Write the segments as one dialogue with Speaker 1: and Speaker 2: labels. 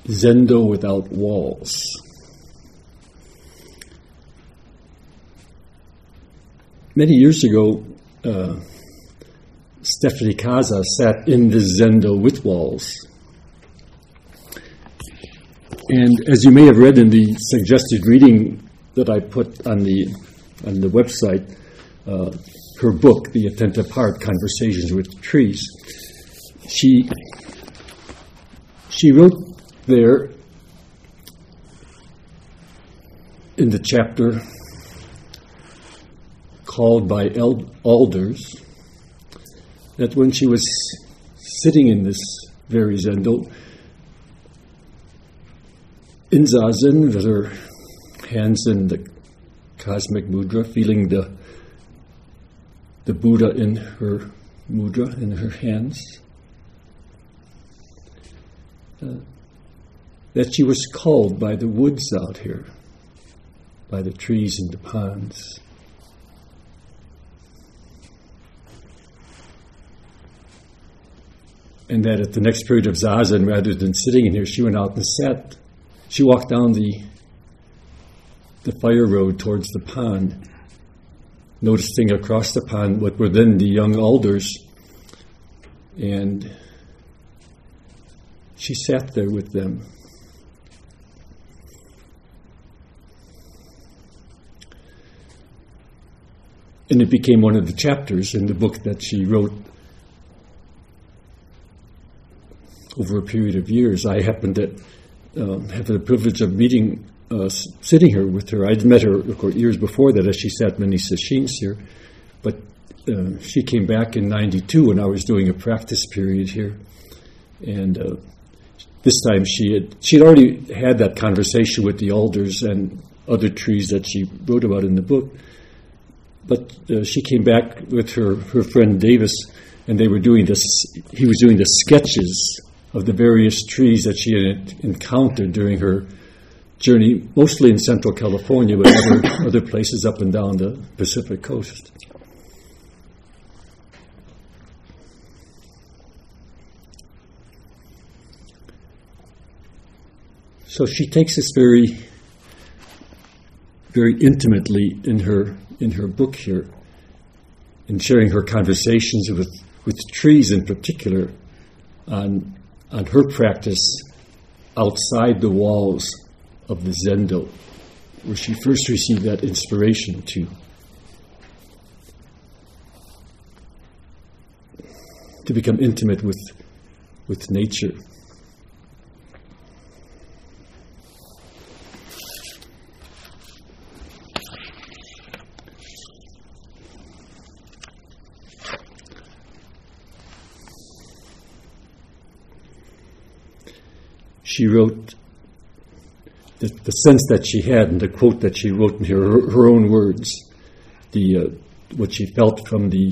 Speaker 1: Zendo Without Walls. Many years ago, Stephanie Kaza sat in the Zendo with walls. And as you may have read in the suggested reading that I put on the website, her book, The Attentive Heart, Conversations with Trees, she wrote there in the chapter called by Alders that when she was sitting in this very Zendo, in Zazen, with her hands in the cosmic mudra, feeling the Buddha in her mudra, in her hands, that she was called by the woods out here, by the trees and the ponds. And that at the next period of Zazen, rather than sitting in here, she went out and sat. She walked down the fire road towards the pond, noticing across the pond what were then the young alders. And she sat there with them. And it became one of the chapters in the book that she wrote over a period of years. I happened to have the privilege of meeting, sitting here with her. I'd met her, of course, years before that as she sat many sessions here. But she came back in 92 when I was doing a practice period here. And this time she'd already had that conversation with the alders and other trees that she wrote about in the book. But she came back with her friend Davis, and they were doing this. He was doing the sketches of the various trees that she had encountered during her journey, mostly in Central California, but other places up and down the Pacific coast. So she takes this very, very intimately in her book here, in sharing her conversations with trees in particular, on her practice outside the walls of the Zendo, where she first received that inspiration to become intimate with nature. She wrote the sense that she had, and the quote that she wrote in here, her own words, what she felt from the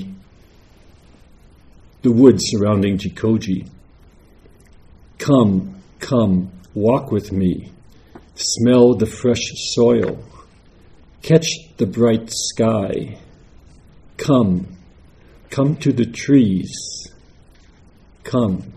Speaker 1: woods surrounding Jikoji. Come, walk with me, smell the fresh soil, catch the bright sky. Come to the trees, come.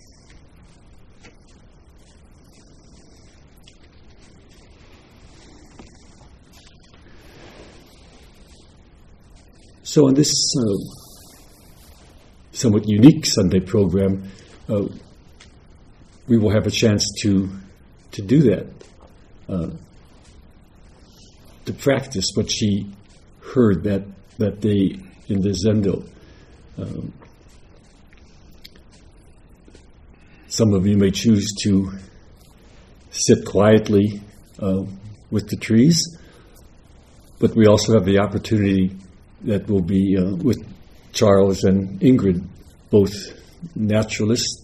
Speaker 1: So on this somewhat unique Sunday program, we will have a chance to do that, to practice what she heard that day in the Zendo. Some of you may choose to sit quietly with the trees, but we also have the opportunity that will be with Charles and Ingrid, both naturalists.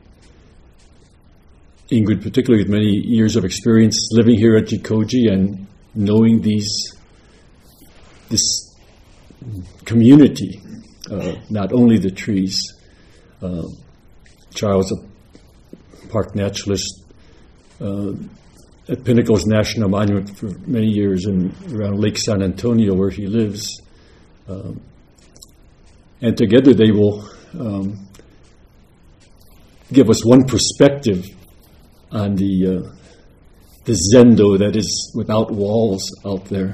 Speaker 1: Ingrid particularly with many years of experience living here at Jikoji and knowing this community, not only the trees. Charles, a park naturalist at Pinnacles National Monument for many years and around Lake San Antonio where he lives. And together they will give us one perspective on the zendo that is without walls out there.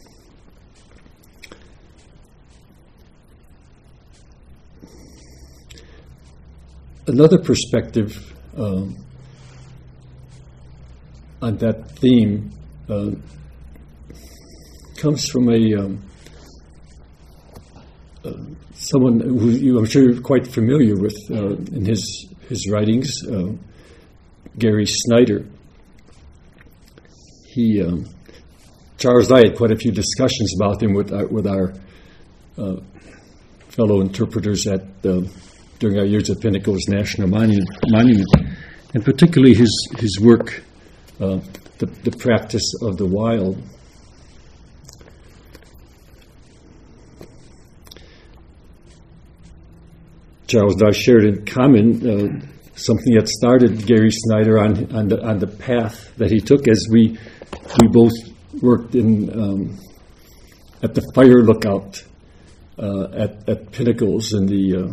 Speaker 1: Another perspective on that theme comes from someone who I'm sure you're quite familiar with in his writings, Gary Snyder. Charles and I had quite a few discussions about him with our fellow interpreters during our years at Pentecost National Monument, and particularly his work, the practice of the wild. Charles and I shared in common something that started Gary Snyder on the path that he took, as we both worked at the fire lookout at Pinnacles in the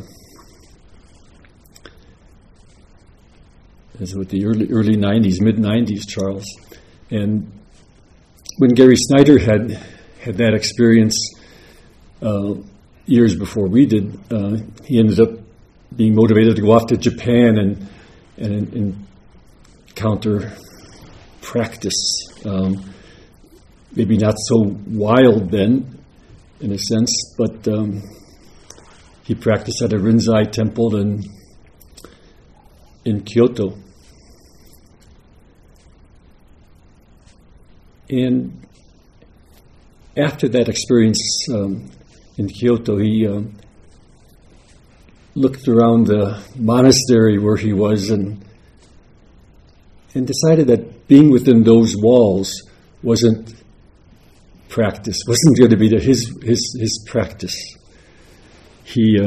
Speaker 1: early 90s, mid 90s, Charles. And when Gary Snyder had that experience years before we did, he ended up being motivated to go off to Japan and encounter practice. Maybe not so wild then, in a sense, but he practiced at a Rinzai temple in Kyoto. And after that experience in Kyoto, he looked around the monastery where he was and decided that being within those walls wasn't practice, wasn't going to be his practice. He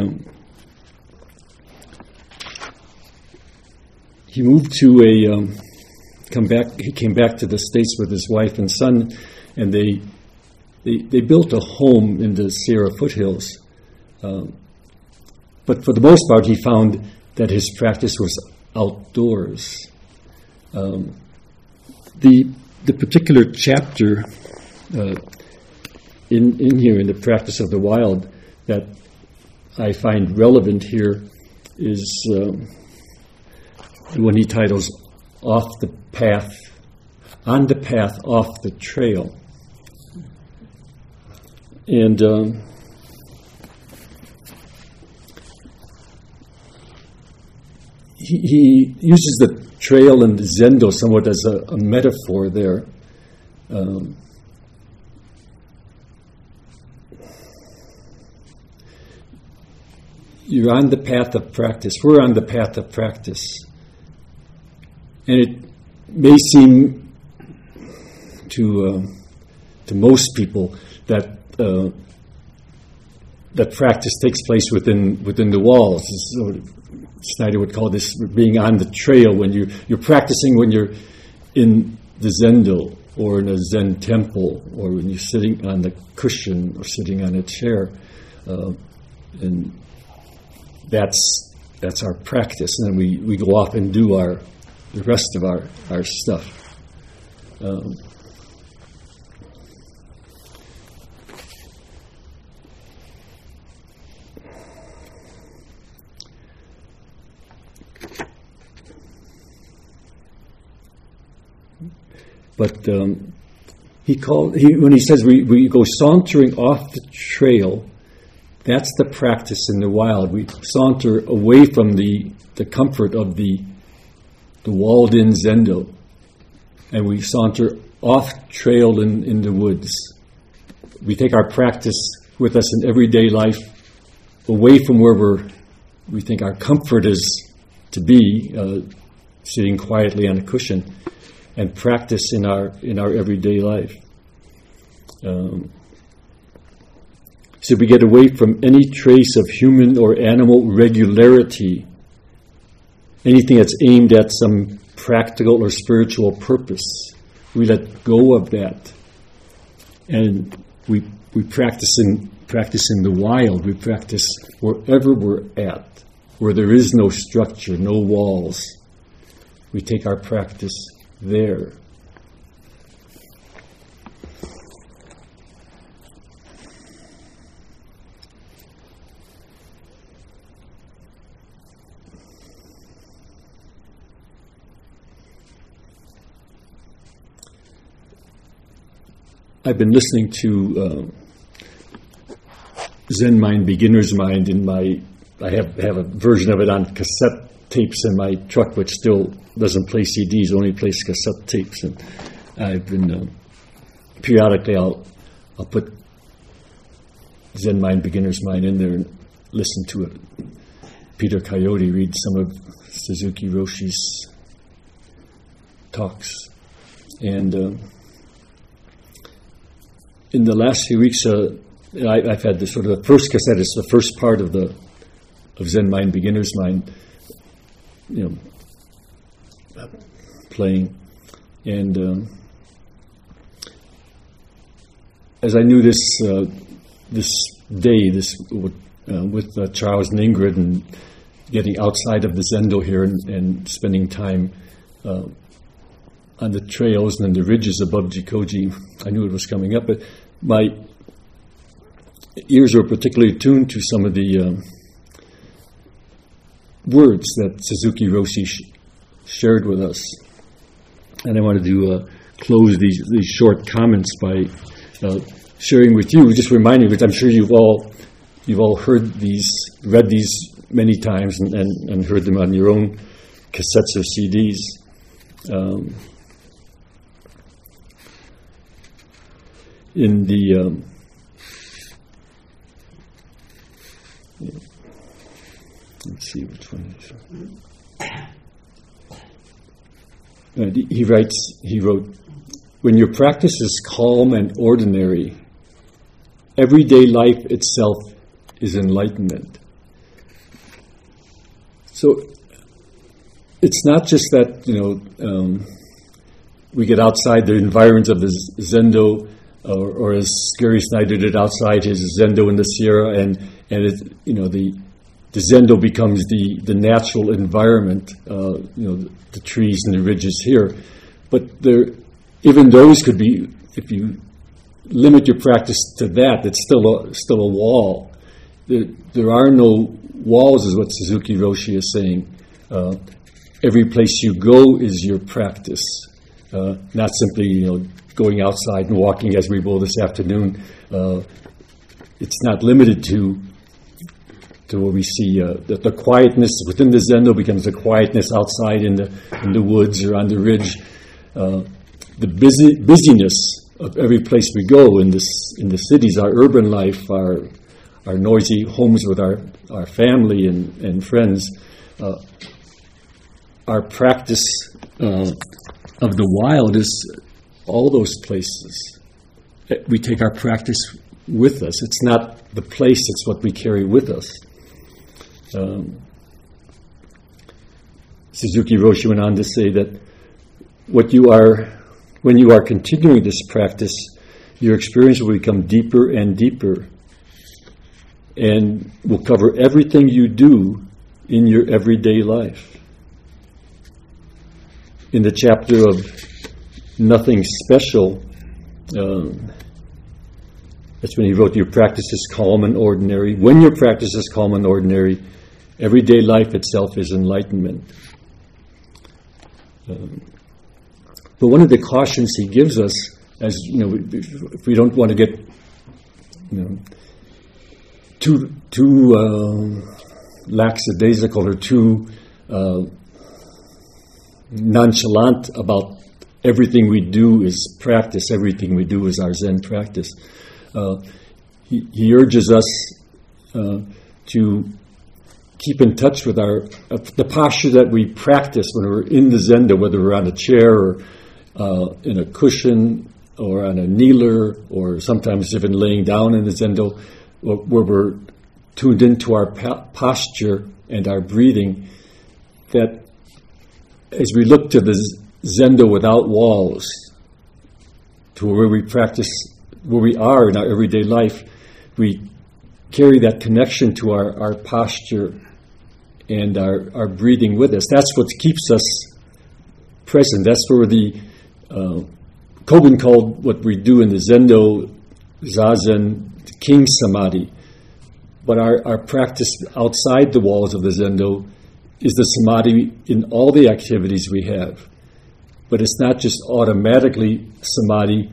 Speaker 1: moved to he came back to the States with his wife and son, and they built a home in the Sierra foothills. But for the most part, he found that his practice was outdoors. The particular chapter in here, in the practice of the wild, that I find relevant here is the one he titles "On the Path, Off the Trail." And he uses the trail and the zendo somewhat as a metaphor there. You're on the path of practice. We're on the path of practice. And it may seem to most people that that practice takes place within the walls. So Snyder would call this being on the trail, when you're practicing when you're in the zendo or in a Zen temple, or when you're sitting on the cushion or sitting on a chair, and that's our practice. And then we go off and do the rest of our stuff. But when he says we go sauntering off the trail, that's the practice in the wild. We saunter away from the comfort of the walled-in zendo, and we saunter off trail in the woods. We take our practice with us in everyday life, away from where we think our comfort is to be, sitting quietly on a cushion, and practice in our everyday life. So we get away from any trace of human or animal regularity, anything that's aimed at some practical or spiritual purpose. We let go of that, and we practice in the wild. We practice wherever we're at, where there is no structure, no walls. We take our practice there. I've been listening to Zen Mind, Beginner's Mind I have a version of it on cassette tapes in my truck, which still doesn't play CDs, only plays cassette tapes. And I've been, periodically I'll put Zen Mind, Beginner's Mind in there and listen to it. Peter Coyote reads some of Suzuki Roshi's talks. And in the last few weeks, I've had this sort of the first cassette. It's the first part of Zen Mind, Beginner's Mind, playing. And as I knew this day, with Charles and Ingrid, and getting outside of the Zendo here and spending time on the trails and the ridges above Jikoji, I knew it was coming up. But my ears were particularly tuned to some of the words that Suzuki Roshi shared with us. And I wanted to close these short comments by sharing with you, just reminding you, which I'm sure you've all heard these, read these many times and heard them on your own cassettes or CDs. In the let's see which one is. He wrote, when your practice is calm and ordinary, everyday life itself is enlightenment. So it's not just that, we get outside the environs of the Zendo, or as Gary Snyder did outside his Zendo in the Sierra, and the Zendo becomes the natural environment, the trees and the ridges here. But even those could be, if you limit your practice to that, it's still a wall. There are no walls, is what Suzuki Roshi is saying. Every place you go is your practice, not simply going outside and walking as we will this afternoon. It's not limited to where we see that the quietness within the Zendo becomes the quietness outside in the woods or on the ridge. The busyness of every place we go in the cities, our urban life, our noisy homes with our family and friends, our practice of the wild is all those places. We take our practice with us. It's not the place, it's what we carry with us. Suzuki Roshi went on to say that when you are continuing this practice, your experience will become deeper and deeper and will cover everything you do in your everyday life. In the chapter of Nothing Special, that's when he wrote, your practice is calm and ordinary. When your practice is calm and ordinary, everyday life itself is enlightenment. But one of the cautions he gives us, as if we don't want to get too lackadaisical or too nonchalant about everything we do is practice, everything we do is our Zen practice. He urges us to keep in touch with the posture that we practice when we're in the Zendo, whether we're on a chair or in a cushion or on a kneeler, or sometimes even laying down in the Zendo, where we're tuned into our posture and our breathing, that as we look to the Zendo without walls, to where we practice, where we are in our everyday life, we carry that connection to our posture and our breathing with us. That's what keeps us present. That's where the Kobun called what we do in the Zendo Zazen King Samadhi. But our practice outside the walls of the Zendo is the Samadhi in all the activities we have. But it's not just automatically Samadhi,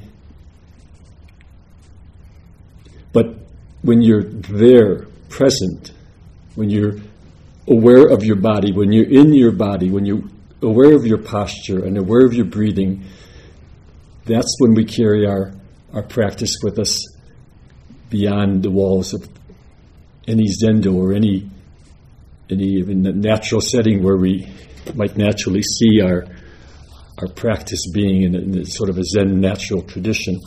Speaker 1: but when you're there, present, when you're aware of your body, when you're in your body, when you're aware of your posture and aware of your breathing, that's when we carry our practice with us beyond the walls of any Zendo or any even natural setting where we might naturally see our practice being in sort of a Zen natural tradition.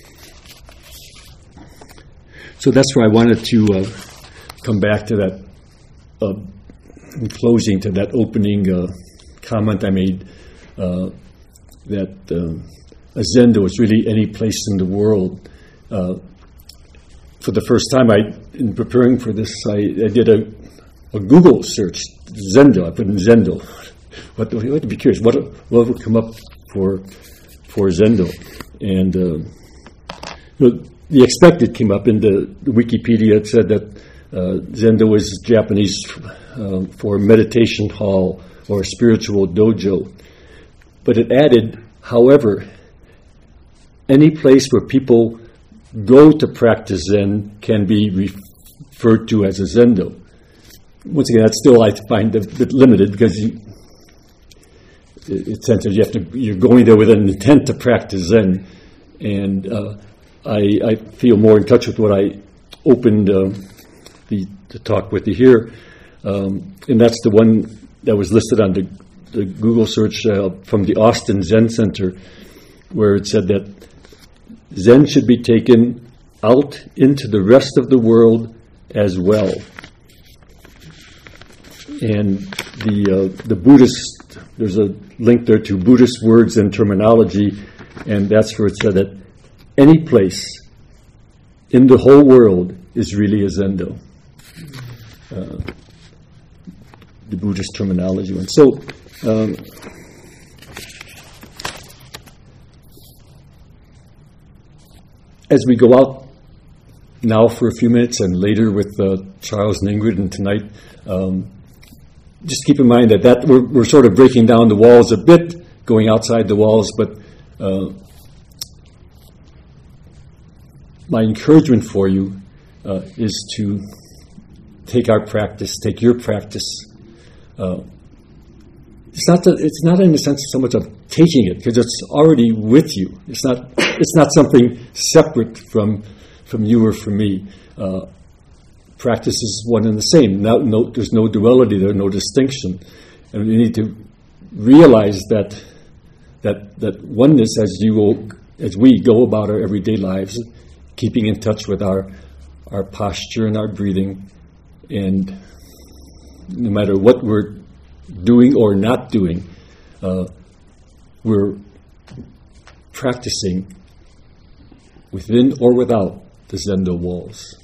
Speaker 1: So that's where I wanted to come back to that, in closing, to that opening comment I made, that a Zendo is really any place in the world. For the first time, in preparing for this, I did a Google search, Zendo. I put in Zendo. What I'd be curious, what would come up for Zendo? And the expected came up in the Wikipedia. It said that Zendo is Japanese for meditation hall or spiritual dojo. But it added, however, any place where people go to practice Zen can be referred to as a Zendo. Once again, that's still, I find, a bit limited because it's sense that you're going there with an intent to practice Zen. And I feel more in touch with what I opened the talk with you here. And that's the one that was listed on the Google search from the Austin Zen Center, where it said that Zen should be taken out into the rest of the world as well. And the Buddhist, there's a link there to Buddhist words and terminology, and that's where it said that any place in the whole world is really a Zendo. The Buddhist terminology one. So, as we go out now for a few minutes and later with Charles and Ingrid and tonight, just keep in mind that we're sort of breaking down the walls a bit, going outside the walls, but my encouragement for you is to take our practice, take your practice. It's not in the sense so much of taking it, because it's already with you. It's not something separate from you or from me. Practice is one and the same. There's no duality there, no distinction, and we need to realize that oneness as we go about our everyday lives, keeping in touch with our posture and our breathing, and no matter what we're doing or not doing, we're practicing within or without the Zendo walls.